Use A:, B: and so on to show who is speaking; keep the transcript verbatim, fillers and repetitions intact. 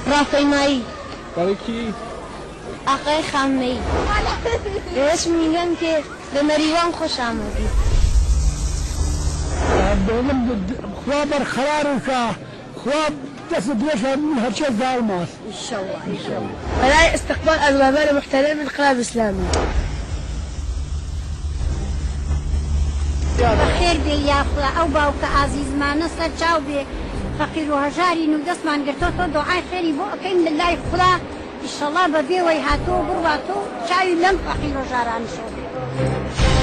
A: ڕافەیمایی
B: بەڵکی
A: ئاقای خامنەی پێوەست میگەم کە لە مەریوان خۆش ئامادی
B: دەڵم خوا بەرخەرارکە خوا دەست درێژە من هەرچێ داڵماس
A: ئینشەڵڵا ئینشەڵڵا بەلای استقبال ئەربابان محتەرم الانقلاب الإسلامي
C: بەخێر بێ یاخوا ئەو باوکە ئازیزمانە سەر چاو بێ فەقیر و هەژارین و دەستمان گرتۆتۆ دۆعای خێری بۆ ئەەکەین لە لای خورا ئینشەڵڵا بەبێ وەی هاتۆ بڕواتۆ چاوی لەم فەقیر و هەژارانشەوە